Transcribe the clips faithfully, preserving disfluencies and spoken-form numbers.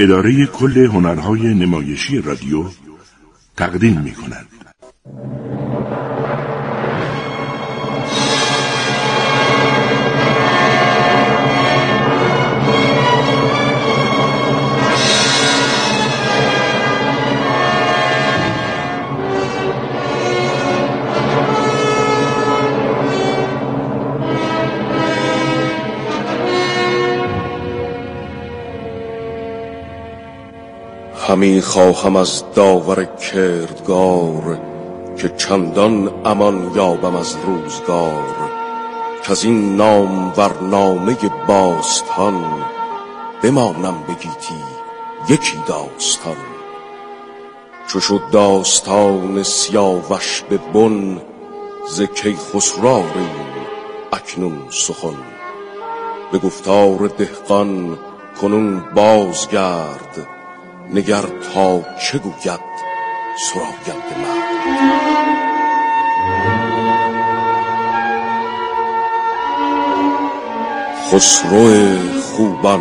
اداره کل هنرهای نمایشی رادیو تقدیم می کند. همی خواهم از داور کردگار که چندان امان یابم از روزگار، که از این نام ورنامه باستان بمانم بگیتی یکی داستان. چو شد داستان سیاوش به بن، ز کیخسرویم اکنون سخن. به گفتار دهقان کنون بازگرد، نگر تا چه گوید سراینده مرد. خسرو خوبان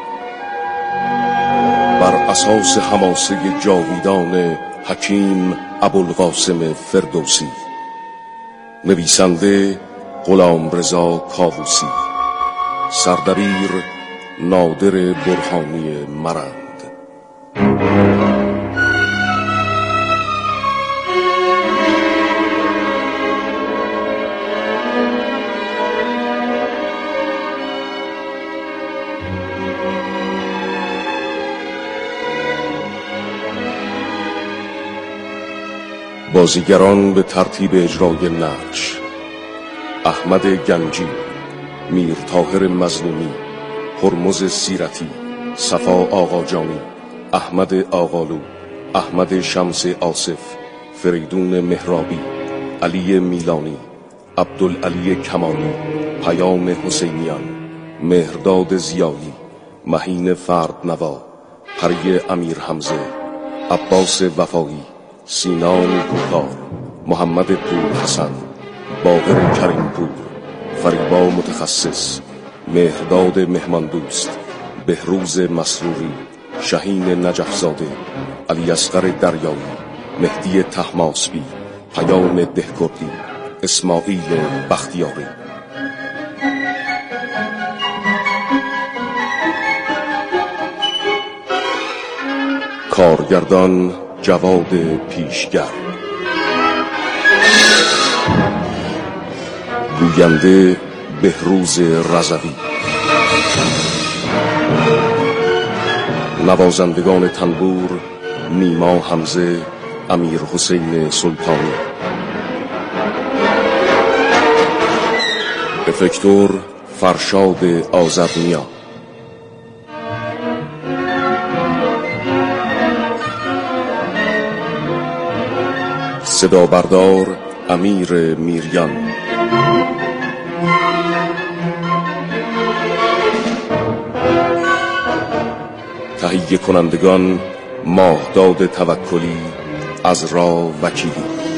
بر اساس حماسه جاویدان حکیم ابوالقاسم فردوسی، نویسنده غلامرضا کاووسی، سردبیر نادر برهانی مرند. بازیگران به ترتیب اجرای نقش: احمد گنجی، میر طاهر مظلومی، هرمز سیرتی، صفا آقاجانی، احمد آقالو، احمد شمس آصف، فریدون مهرابی، علی میلانی، عبدالعلی کمانی، پیام حسینیان، مهرداد زیایی، مهین فردنوا، پری امیر حمزه، عباس وفایی، سینان کوکار، محمد پور حسن، باقر کریم پور، فریبا متخصص، مهرداد مهمان دوست، بهروز مسروری، شهین نجفزاده، علی اصغر دریایی، مهدی طهماسبی، پیام دهکردی، اسماعیل بختیاری. کارگردان جواد پیشگر، گوینده بهروز رضوی، نوازندگان تنبور نیما حمزه، امیر حسین سلطانی، افکتور فرشاد آذرنیا، صدا بردار امیر میریان، تهیه کنندگان ماهداد توکلی، عذرا وکیلی.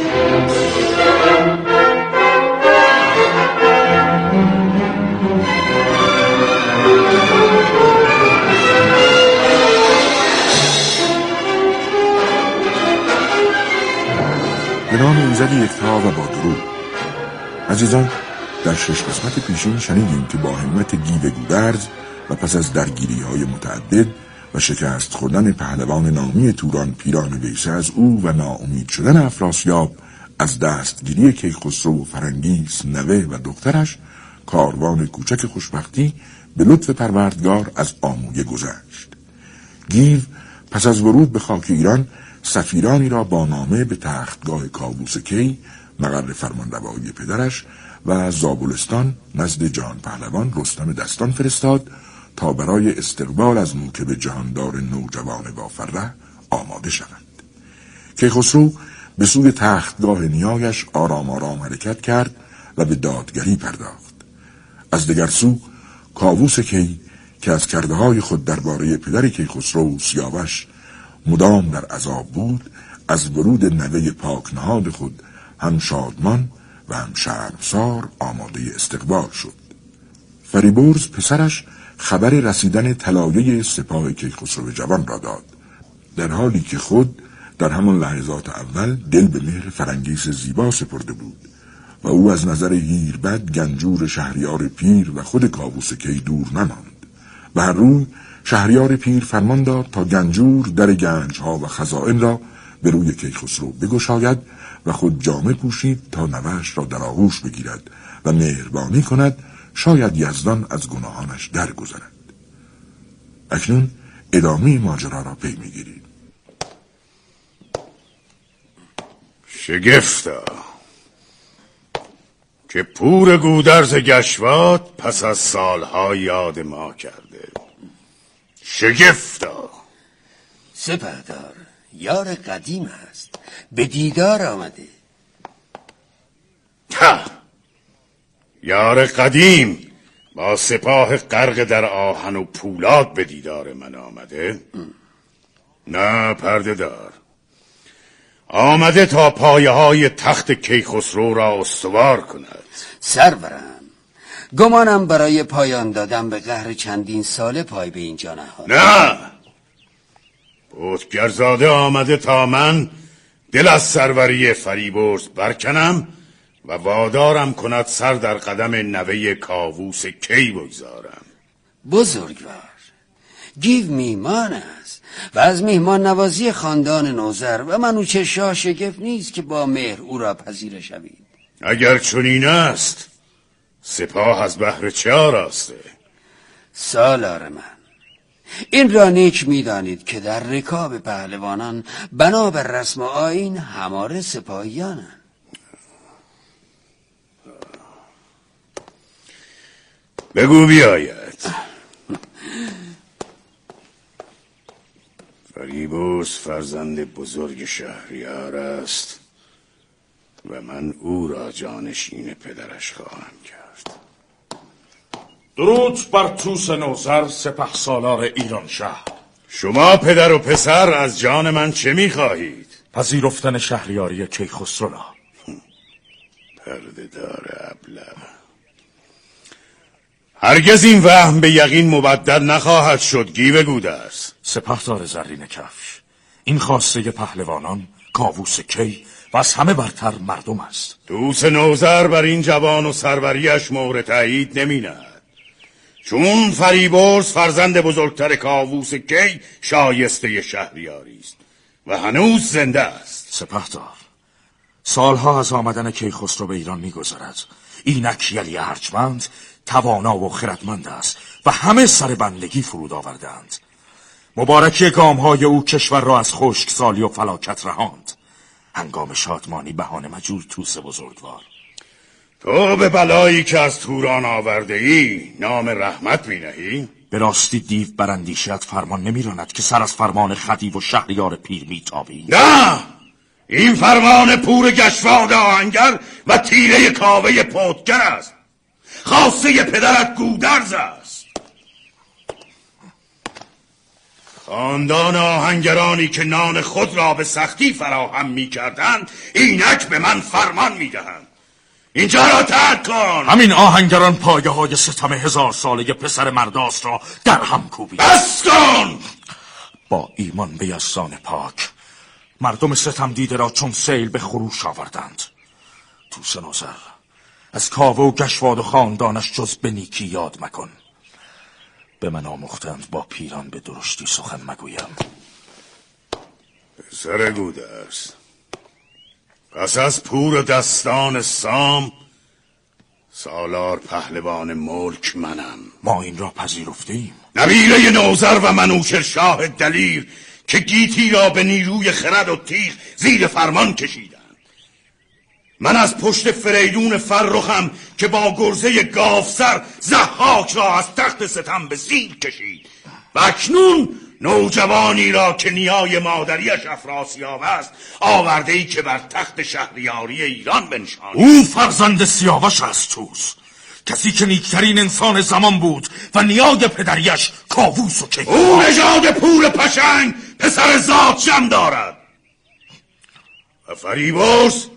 به نام ایزد یکتا و با درود. عزیزان، در شش قسمت پیشین شنیدیم که با همت گیو گودرز و پس از درگیری های متعدد و شکست خوردن پهلوان نامی توران پیران ویسه از او و ناامید شدن افراسیاب از دستگیری کیخسرو و فرنگیس نوه و دخترش، کاروان کوچک خوشبختی به لطف پروردگار از آمویه گذشت. گیو پس از ورود به خاک ایران سفیرانی را با نامه به تختگاه کاووس کی مقر فرمانروایی پدرش و زابلستان نزد جهان پهلوان رستم دستان فرستاد تا برای استقبال از موکب جهاندار نوجوان بافره آماده شوند. کیخسرو به سوی تختگاه نیایش آرام آرام حرکت کرد و به دادگری پرداخت. از دگر سو کاووس کی که از کرده‌های خود درباره پدر کیخسرو سیاوش مدام در عذاب بود، از ورود نوه پاکنهاد خود هم شادمان و هم شرمسار آماده استقبال شد. فریبرز پسرش خبر رسیدن طلایه سپاه کیخسرو جوان را داد، در حالی که خود در همان لحظات اول دل به مهر فرنگیس زیبا سپرده بود و او از نظر هیربد گنجور شهریار پیر و خود کاووس کی دور نماند. به هر روی شهریار پیر فرمان داد تا گنجور در گنجها و خزائن را به روی کیخسرو بگشاید و خود جامه پوشید تا نوه‌اش را در آغوش بگیرد و مهربانی کند، شاید یزدان از گناهانش درگذرد. اکنون ادامه ماجرا را پی میگیرید. شگفتا که پور گودرز گشواد پس از سالها یاد ما کرده. شگفتا سپهدار یار قدیم است، به دیدار آمده. ها یار قدیم با سپاه غرق در آهن و پولاد به دیدار من آمده؟ ام. نه پرده دار، آمده تا پایه های تخت کیخسرو را استوار کند. سرورم، گمانم برای پایان دادن به قهر چندین ساله پای به اینجا نهاد. نه، بتگرزاده آمده تا من دل از سروری فریبرز برکنم و وادارم کند سر در قدم نوه کاووس کی بگذارم. بزرگوار، گیو میهمان است و از میهمان نوازی خاندان نوذر و منوچه شاه شگفت نیست که با مهر او را پذیره شوید. اگر چنین است سپاه از بهر چه آراسته؟ سالار من، این را نیک میدانید که در رکاب پهلوانان بنا بر رسم و آیین هماره سپاهیانند. بگو بیاید. فریبرز فرزند بزرگ شهریار است و من او را جانشین پدرش خواهم کرد. درود بر توس نوذر سپه سالار ایران شهر. شما پدر و پسر از جان من چه می‌خواهید؟ پذیرفتن شهریاری کیخسرو را. پرده دار ابله، هرگز این وهم به یقین مبدل نخواهد شد. گیو گودرز، سپهدار زرین کفش، این خواسته پهلوانان کاووس کی و از همه برتر مردم است. توس نوذر بر این جوان و سروریش مهر تایید نمی‌نهد، چون فریبرز فرزند بزرگتر کاووس کی شایسته شهریاری است و هنوز زنده است. سپهدار، سالها از آمدن کیخسرو به ایران می‌گذرد. اینک یلی ارجمند، توانا و خردمند است و همه سر بندگی فرود آوردند. مبارکی گامهای او کشور را از خشکسالی و فلاکت رهاند. هنگام شادمانی بهانه مجور توس بزرگوار. تو به بلایی که از توران آورده ای نام رحمت می نهی؟ به راستی دیو براندیشیت فرمان نمی راند که سر از فرمان خدیو و شهریار پیر می تابی؟ نه، این فرمان پور گشواد آهنگر و تیره کاوه پتگر است. خواسته پدرت گودرز است. خاندان آهنگرانی که نان خود را به سختی فراهم می کردند اینک به من فرمان می دهند اینجا را ترک کن. همین آهنگران پایه های ستم هزار ساله پسر مرداس را در هم کوبید. بس کن! با ایمان به یزدان پاک مردم ستم دیده را چون سیل به خروش آوردند. توس نوذر، از کاوه و گشواد و خاندانش جز به نیکی یاد مکن. به من آموختند با پیران به درشتی سخن مگویم. پسر گودرز، پس از پور دستان سام سالار پهلوان ملک منم. ما این را پذیرفتیم. نبیره نوذر و منوچهر شاه دلیر که گیتی را به نیروی خرد و تیغ زیر فرمان کشیدند. من از پشت فریدون فرخم که با گرزه گاوسر ضحاک را از تخت ستم به زیر کشید و اکنون نوجوانی را که نیای مادریش افراسیاب است آورده ای که بر تخت شهریاری ایران بنشاند. او فرزند سیاوش است توس، کسی که نیکترین انسان زمان بود و نیای پدریش کاووس و کی. او نژاد پور پشنگ پسر زادشم دارد و فریبرز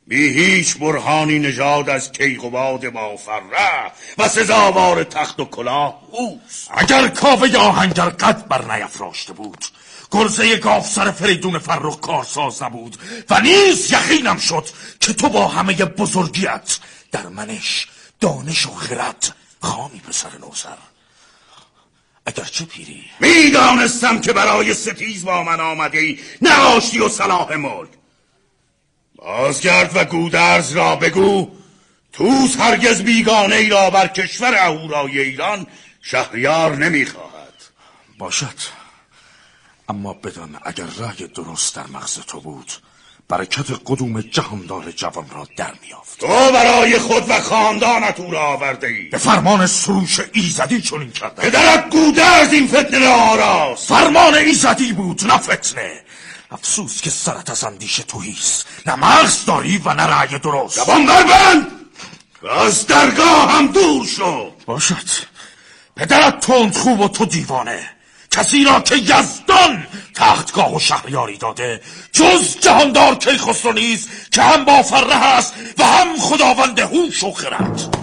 بی هیچ برهانی نژاد از کیقباد بافره و سزاوار تخت و کلاه اوست. اگر کاوه آهنگر قد بر نیفراشته بود، گرزه گاف سر فریدون فرخ کارساز نبود و نیز یقینم شد که تو با همه بزرگیت در منش دانش و خرد خامی پسر نوذر. اگرچه پیری میدانستم که برای ستیز با من آمده ای، نه آشتی و صلاح ملک. بازگرد و گودرز را بگو توس هرگز بیگانه ای را بر کشور اهورای ایران شهریار نمیخواهد. باشد، اما بدان اگر رأی درست در مغز تو بود، برکت قدوم جهاندار جوان را در میافت. تو برای خود و خاندانت او را آورده ای. به فرمان سروش ایزدی چنین کرده. پدرت گودرز این فتنه را آراست. فرمان ایزدی بود نه فتنه. افسوس که سرت از اندیشه توهیست، نه مغز داری و نه رأی درست. زبان بربند و از درگاه هم دور شو. باشد، پدرت تند خوب و تو دیوانه. کسی را که یزدان تختگاه و شهریاری داده جز جهاندار کیخسرو نیست که هم با فره هست و هم خداوند هوش و خرد.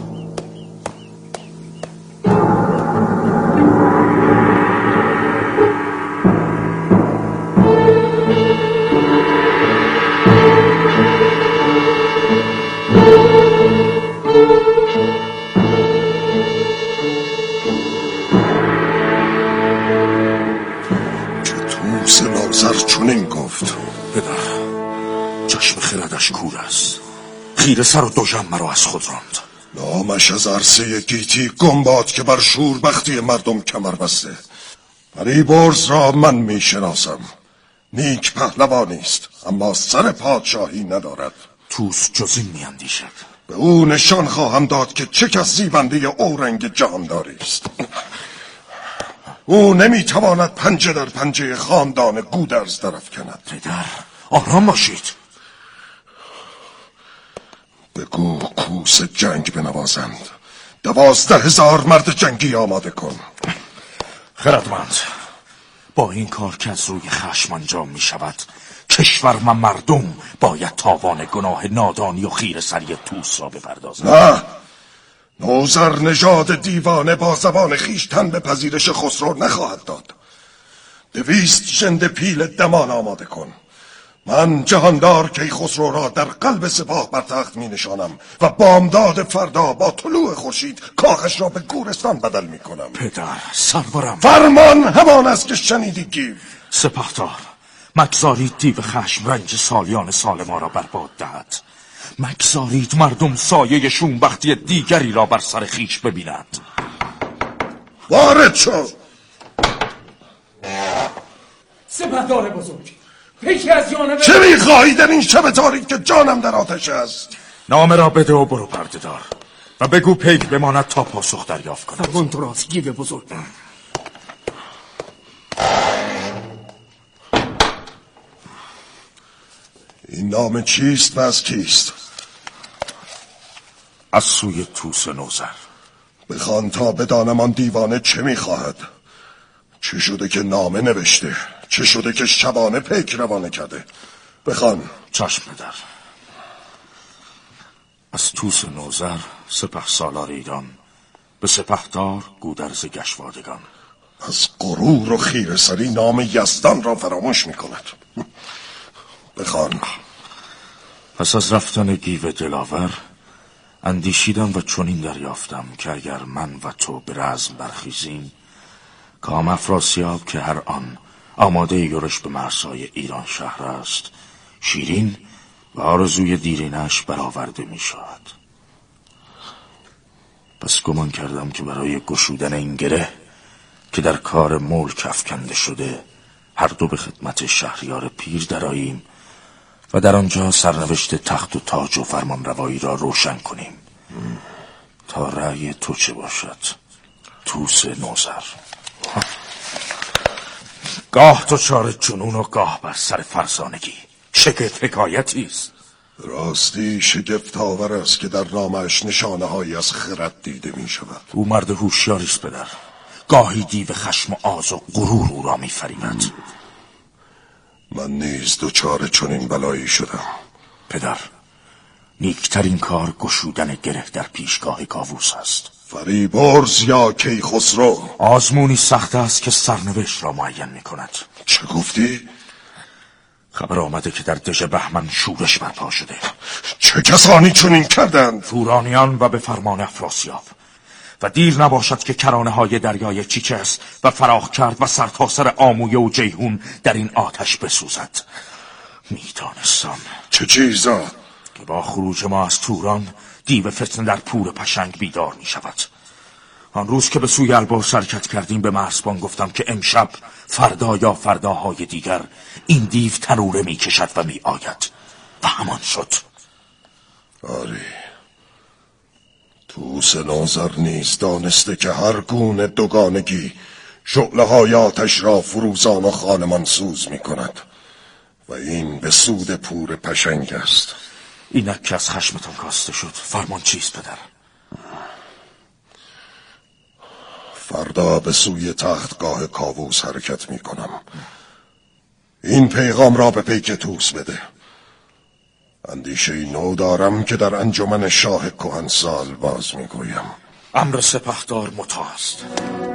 چنین گفت. پدر، چشم خردش کور است. خیره سر و دوژم مرا از خود راند. نامش از عرصه گیتی گم باد که بر شوربختی مردم کمر بسته. فریبرز را من می شناسم. نیک پهلوانی است، اما سر پادشاهی ندارد. توس جز این می اندیشد. به او نشان خواهم داد که چه کس زیبنده اورنگ جهانداری است. او نمیتواند پنجه در پنجه خاندان گودرز درف کند. پدر، آرام باشید. بگو کوس جنگ بنوازند. دوازده هزار مرد جنگی آماده کن. خردمند، با این کار که از روی خشم انجام می شود، کشور و مردم باید تاوان گناه نادانی و خیره سری توس را بپردازند. نه، نوذر نژاد دیوانه با زبان خویش تن به پذیرش خسرو نخواهد داد. دویست ژنده پیل دمان آماده کن. من جهاندار کیخسرو را در قلب سپاه بر تخت می نشانم و بامداد فردا با طلوع خورشید کاخش را به گورستان بدل می کنم. پدر، سرورم. فرمان همان است که شنیدی گیو. سپهدار، مگذارید دیو خشم رنج سالیان سال ما را برباد دهد. مگذارید مردم سایه شومبختی دیگری را بر سر خویش ببینند. وارد شو. سپهدار بزرگ، پیکی از جانب... چه میخواهی در این شب تاریک که جانم در آتش است؟ نامه را بده و برو پرده دار و بگو پیک بماند تا پاسخ دریافت کند. فرمان تو راست گیو بزرگ. این نام چیست و از کیست؟ از سوی توس نوذر. بخوان تا بدانم آن دیوانه چه میخواهد. چه شده که نامه نوشته؟ چه شده که شبانه پیک روانه کرده؟ بخوان. چشم پدر. از توس نوذر سپه سالار ایران به سپهدار گودرز گشوادگان. از غرور و خیره سری نام یزدان را فراموش میکند. بخوان. پس از رفتن گیو دلاور اندیشیدم و چنین دریافتم که اگر من و تو به رزم برخیزیم، کام افراسیاب که هر آن آماده یورش به مرزهای ایران شهر است، شیرین و آرزوی دیرینش برآورده می شود. پس گمان کردم که برای گشودن این گره که در کار ملک افکنده شده، هر دو به خدمت شهریار پیر درآییم و در آنجا سرنوشت تخت و تاج و فرمان روایی را روشن کنیم. تا رأی تو چه باشد توس نوذر؟ گاه تو چار جنون و گاه بر سر فرزانگی. شگفت حکایتی است. راستی شگفت آور است که در نامش نشانه هایی از خرد دیده می شود. او مرد هوشیاری است پدر. گاهی دیو خشم و آز و غرور او را می فریبد. من نیز دوچار چنین بلایی شدم. پدر، نیکترین کار گشودن گره در پیشگاه کاووس است. فریبرز یا کیخسرو؟ آزمونی سخت است که سرنوشت را معین می کند. چه گفتی؟ خبر آمده که در دژ بهمن شورش برپا شده. چه کسانی چنین کردند؟ تورانیان و به فرمان افراسیاب. و دیر نباشد که کرانه های دریای چیچس و فراخ کرد و سرتاسر آمویه و جیهون در این آتش بسوزد. میدانستم. چه چیزا؟ که با خروج ما از توران دیو فتنه در پور پشنگ بیدار می شود. آن روز که به سوی البرز حرکت کردیم به مرزبان گفتم که امشب فردا یا فرداهای دیگر این دیو تنوره می کشد و می آید. و همان شد. آری، طوس نوذر نیز دانسته که هر گونه دوگانگی شعله های آتش را فروزان و خانمان سوز می کند و این به سود پور پشنگ است. اینک که از خشمتان کاسته شد. فرمان چیست پدر؟ فردا به سوی تختگاه کاووس حرکت می کنم. این پیغام را به پیک طوس بده. اندیشه نو دارم که در انجمن شاه کهنسال باز می گویم. امر سپهدار مطاع است.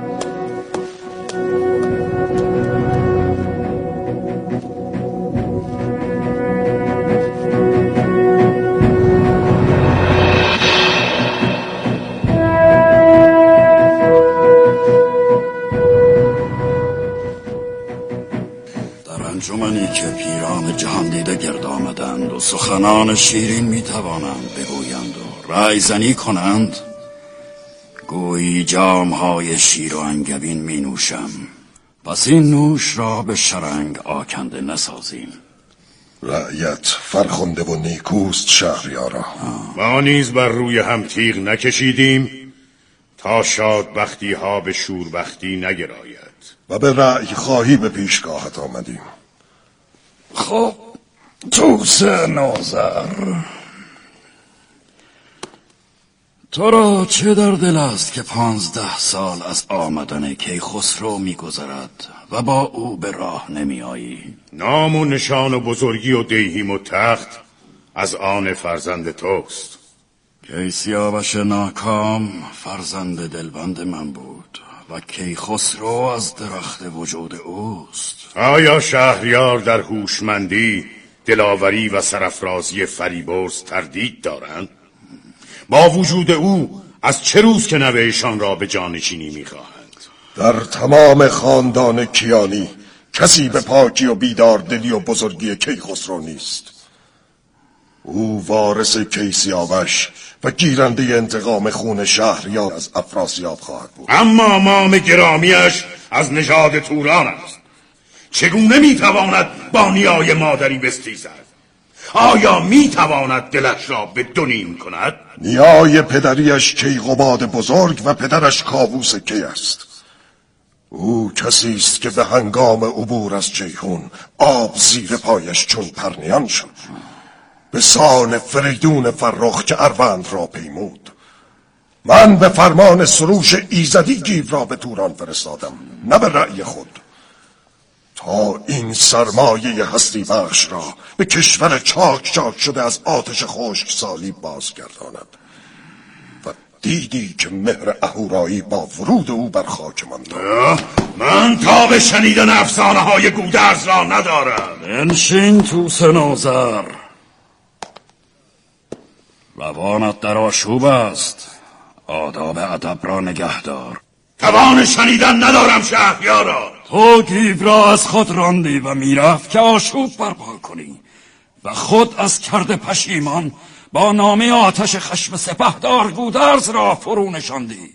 انجمنی که پیران جهان دیده گرد آمدند و سخنان شیرین می توانند بگویند و رای زنی کنند، گویی جامهای شیر و انگبین می نوشم. پس این نوش را به شرنگ آکنده نسازیم. رعیت فرخنده و نیکوست شهریارا. ما نیز بر روی هم تیغ نکشیدیم تا شادبختی ها به شوربختی نگراید و به رأی خواهی به پیشگاهت آمدیم. خب طوس نوذر، تو را چه در دل است که پانزده سال از آمدن کیخسرو می‌گذرد و با او به راه نمی آیی؟ نام و نشان و بزرگی و دیهیم و تخت از آن فرزند توست. کیسیاوش ناکام فرزند دلبند من بود و کیخسرو از درخت وجود اوست. آیا شهریار در هوشمندی، دلاوری و سرافرازی فریبرز تردید دارند؟ با وجود او از چه روز که نوهشان را به جانشینی می‌خواهند؟ در تمام خاندان کیانی کسی به پاکی و بیدار دلی و بزرگی کیخسرو نیست. او وارث کیسیاوش و گیرنده انتقام خون شهریار از افراسیاب خواهد بود. اما مام گرامیش از نژاد توران است. چگونه میتواند با نیای مادری بستیزد؟ آیا میتواند دلش را به دو نیم کند؟ نیای پدریش کیقباد بزرگ و پدرش کاووس کی است. او کسی است که به هنگام عبور از جیهون آب زیر پایش چون پرنیان شد، به سان فریدون فرخ که اروند را پیمود. من به فرمان سروش ایزدی گیو را به توران فرستادم، نه به رأی خود، تا این سرمایه هستی بخش را به کشور چاک چاک شده از آتش خشک سالی بازگرداند. و دیدی که مهر اهورایی با ورود او بر خاک من دارد. من تا به شنیدن افسانه های گودرز را ندارم. بنشین طوس نوذر، روانت در آشوب است. آداب ادب را نگهدار. توان شنیدن ندارم شهریارا. تو گیو را از خود راندی و میرفت که آشوب برپا کنی و خود از کرده پشیمان با نامه آتش خشم سپهدار گودرز را فرو نشاندی.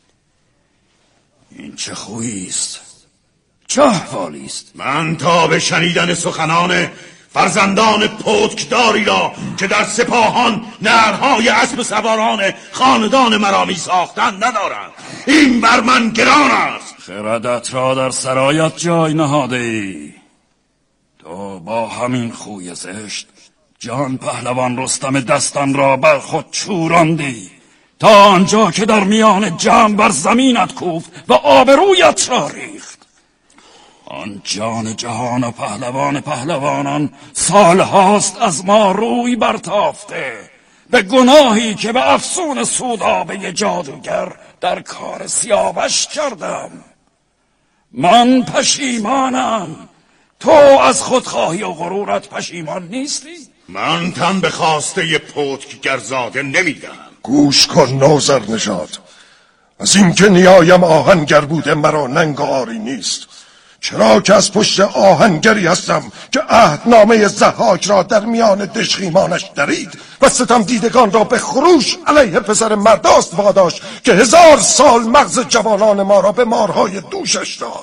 این چه خویی است؟ چه احوالی است؟ من تا به شنیدن سخنان فرزندان پتکداری را که در سپاهان نهرهای اسب سواران خاندان مرا می ساختند ندارم. این بر من گران است. خردت را در سرایت جای نهاده ای. تو با همین خوی زشت جان پهلوان رستم دستان را بر خود چوراندی تا آنجا که در میان جمع بر زمینت کوفت و آبرویت را ریخت. آن جان جهان و پهلوان پهلوانان سالهاست از ما روی برتافته، به گناهی که به افسون سودابه جادوگر در کار سیاوش کردم. من پشیمانم. تو از خودخواهی و غرورت پشیمان نیستی؟ من تن به خواسته پتکگرزاده نمیدم. گوش کن نوذر نژاد، از اینکه نیایم آهنگر بوده مرا ننگ و آری نیست. چرا که از پشت آهنگری هستم که عهدنامه ضحاک را در میان دژخیمانش درید و ستم دیدگان را به خروش علیه پسر مرداست واداشت که هزار سال مغز جوانان ما را به مارهای دوشش داد.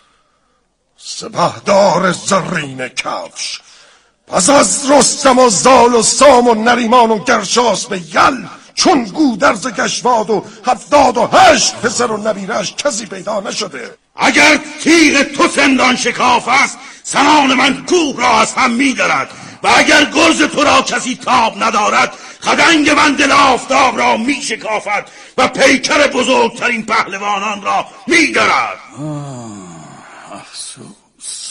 سپهدار زرین کفش، پس از رستم و زال و سام و نریمان و گرشاس به یل، چون گودرز گشواد و هفتاد و هشت پسر و نبیرش کسی پیدا نشده. اگر تیغ تو سندان شکاف است، سنان من کوه را از هم می دارد و اگر گرز تو را کسی تاب ندارد، خدنگ من دل آفتاب را می شکافد و پیکر بزرگترین پهلوانان را می دارد. افسوس،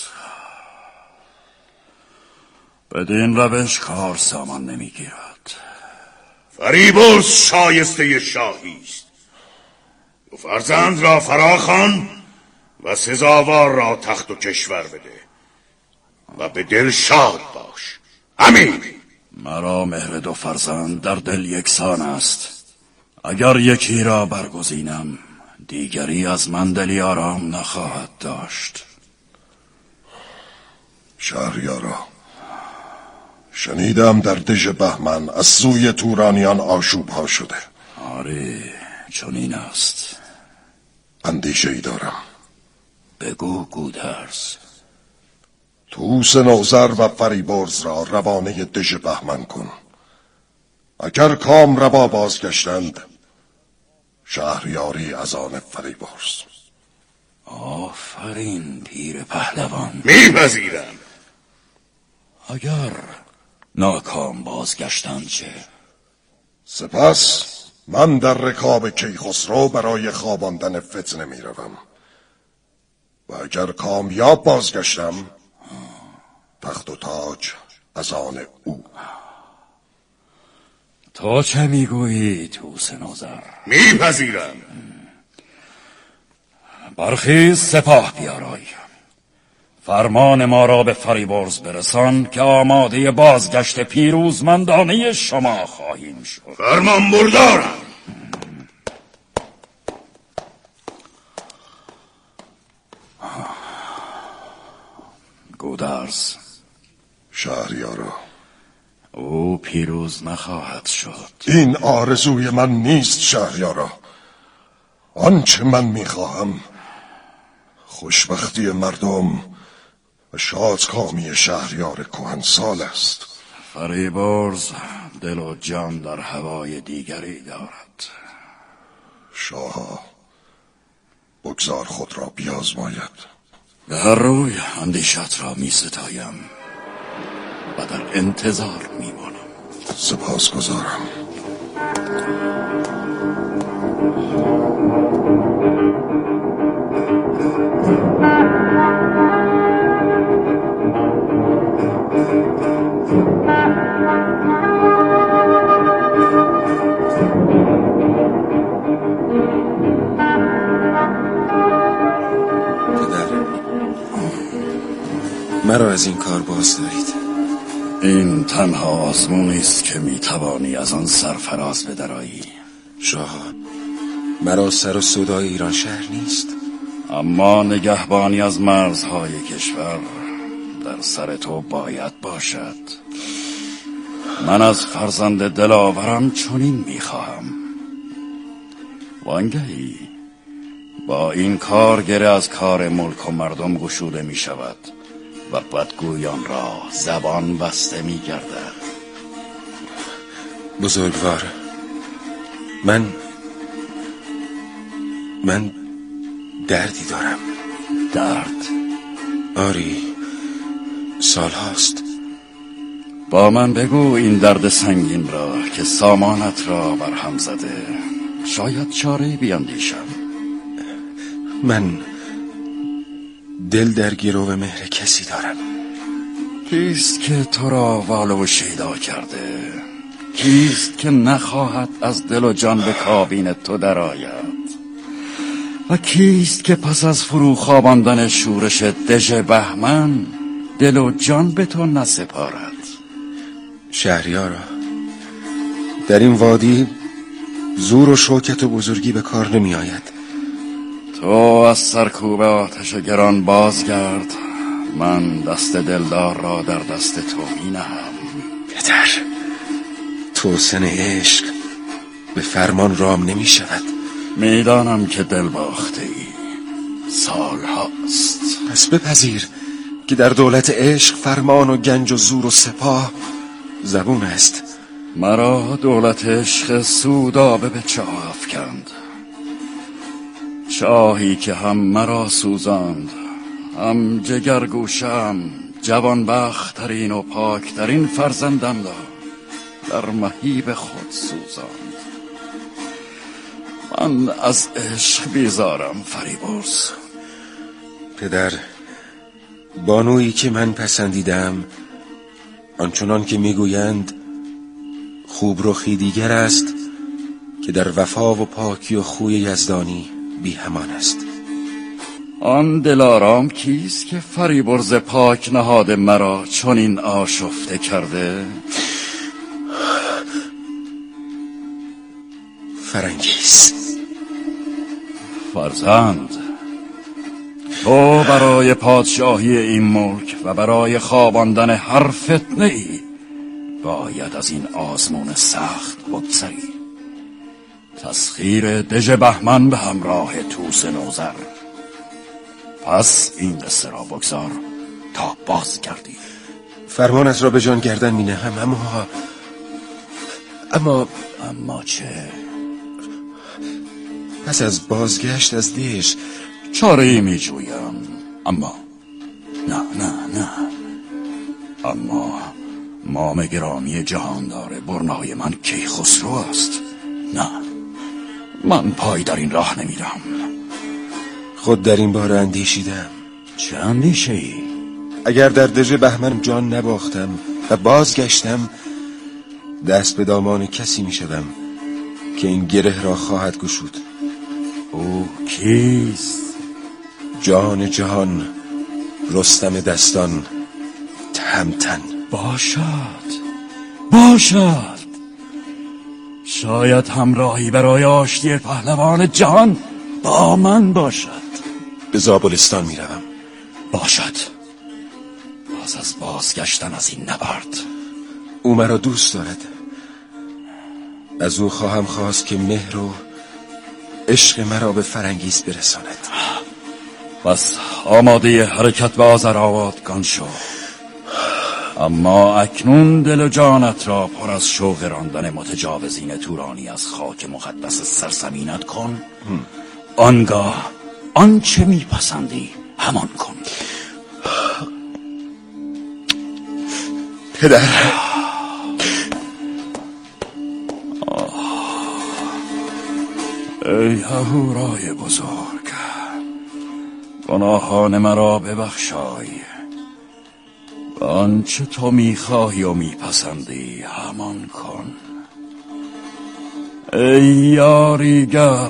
بدین روش کار سامان نمی گیرد. فریبرز شایسته شاهی است. دو فرزند را فراخوان و سزاوار را تخت و کشور بده و به دل شاد باش. همین. مرا مهر دو فرزند در دل یکسان است. اگر یکی را برگزینم، دیگری از من دلی آرام نخواهد داشت. شهریارا، شنیدم در دژ بهمن از سوی تورانیان آشوب ها شده. آره، چنین است. اندیشه ای دارم. بگو گودرز. طوس نوذر و فریبرز را روانه دژ بهمن کن. اگر کام روا بازگشتند، شهریاری از آن فریبرز. آفرین پیر پهلوان. میپذیرم. اگر ناکام بازگشتند چه؟ سپس من در رکاب کیخسرو برای خواباندن فتنه می روم و اگر کامیاب بازگشتم، تخت و تاج از آن او. تو چه میگویی طوس نوذر؟ میپذیرم. برخیز سپاه بیارای. فرمان ما را به فریبرز برسان که آماده بازگشت پیروزمندانه شما خواهیم شد. فرمان بردارم. گودرز. شهریارا، او پیروز نخواهد شد. این آرزوی من نیست شهریارا. آنچه من میخواهم خوشبختی مردم و شادکامی شهریار کهنسال است. فریبرز دل و جان در هوای دیگری دارد. شاه، بگذار خود را بیازماید. به هر روی اندیشت را می ستایم و در انتظار می مانم. سپاس گذارم. مرا از این کار باز دارید. این تنها آزمونی است که میتوانی از آن سرفراز بدرایی. شاه، مرا سر و سودای ایران شهر نیست، اما نگهبانی از مرزهای کشور در سر تو باید باشد. من از فرزند دلاورم چنین میخواهم. وانگهی با این کار گره از کار ملک و مردم گشوده میشود و بدگویان را زبان بسته می گردد. بزرگوار، من من دردی دارم. درد؟ آری، سال هاست. با من بگو این درد سنگین را که سامانت را برهم زده. شاید چاره بیندیشم. من دل در گرو مهر کسی دارم. کیست که تو را والو و شیدا کرده؟ کیست که نخواهد از دل و جان به کابین تو درآید؟ و کیست که پس از فرو خواباندن شورش دژ بهمن دل و جان به تو نسپارد؟ شهریارا، در این وادی زور و شوکت و بزرگی به کار نمی آید. تو از سرکوب آتش گران بازگرد، من دست دلدار را در دست تو می نهم. پدر، توسن عشق به فرمان رام نمی شود. میدانم که دل باخته ای، سال هاست. پس بپذیر که در دولت عشق فرمان و گنج و زور و سپاه زبون است. مرا دولت عشق سودابه به چاه افکند، چاهی که هم مرا سوزاند، هم جگرگوشم جوانبخترین و پاکترین فرزندم را در مهیب خود سوزاند. من از عشق بیزارم فریبرز. پدر، بانویی که من پسندیدم آنچنان که میگویند خوب رخی دیگر است که در وفا و پاکی و خوی یزدانی بی همان است. آن دلارام کیست که فریبرز پاک نهاد مرا چنین آشفته کرده؟ فرنگیس. فرزند، تو برای پادشاهی این ملک و برای خواباندن هر فتنه ای باید از این آزمون سخت بگذری. تسخیر دژ بهمن به همراه طوس نوذر. پس این قصه را بگذار تا باز گردی. فرمانت را به جان گردن می نهم، اما اما اما چه؟ پس از بازگشت از دژ چاره‌ای می جویم. اما نه نه نه اما مام گرامی جهاندار برنای من کیخسرو است. نه، من پای در این راه نمیدم. خود در این باره اندیشیدم. چه اندیشه ای؟ اگر در دژ بهمن جان نباختم و بازگشتم، دست به دامان کسی می شدم که این گره را خواهد گشود. او کیست؟ جان جهان، رستم دستان، تهمتن. باشد باشد شاید همراهی برای آشتی پهلوان جهان با من باشد. به زابلستان می روم. باشد. باز از بازگشتن از این نبرد. او مرا دوست دارد. از او خواهم خواست که مهر و عشق مرا به فرنگیس برساند. بس آماده حرکت به آذرآبادگان شو. اما اکنون دل و جانت را پر از شوق راندن متجاوزین تورانی از خاک مقدس سرزمینت کن. آنگاه آنچه میپسندی همان کن. پدر، ای اهورای بزرگ، گناهان مرا ببخشای. آنچه تو میخواهی و میپسندی همان کن. ای یاریگر،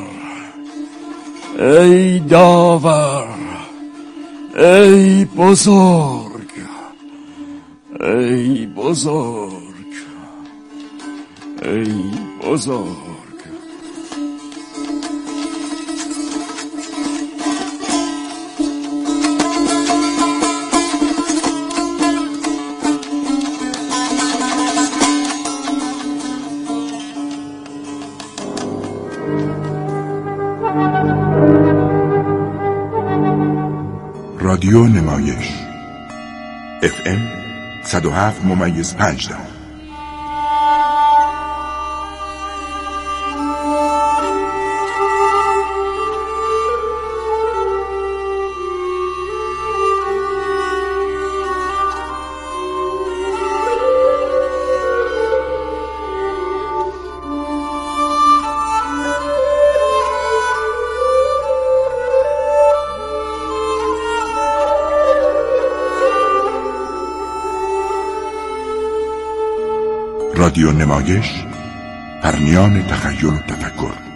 ای داور، ای بزرگ، ای بزرگ، ای بزرگ. رادیو نمایش اف ام صد و هفت ممیز پنج دهم. رادیو نمایش، پرنیان تخیل و تفکر.